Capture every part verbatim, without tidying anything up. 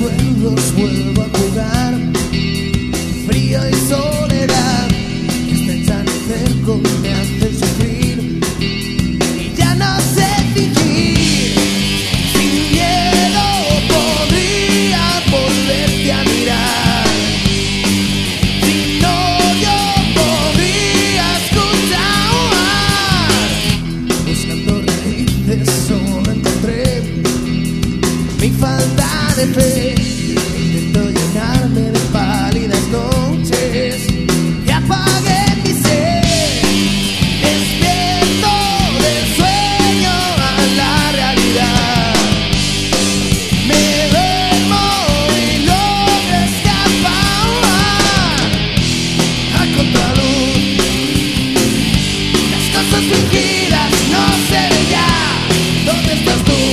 recuerdos vuelvo a jugar. Frío y soledad, este ensanecer me hace sufrir. Y ya no sé fingir, sin miedo podría volverte a mirar. Si no, yo podría escuchar. Buscando raíces solo encontré mi falta de fe. Intento llenarme de pálidas noches y apagué mi sed. Despierto del sueño a la realidad. Me duermo y logro escapar a contraluz. Las cosas fingidas no se ven ya. ¿Dónde estás tú?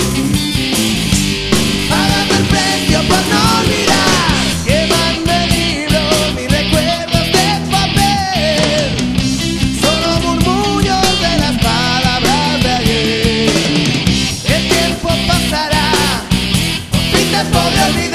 Pagando el precio por no olvidar. Quemando el libro, mis recuerdos de papel. Solo murmullos de las palabras de ayer. El tiempo pasará, por fin te podré olvidar.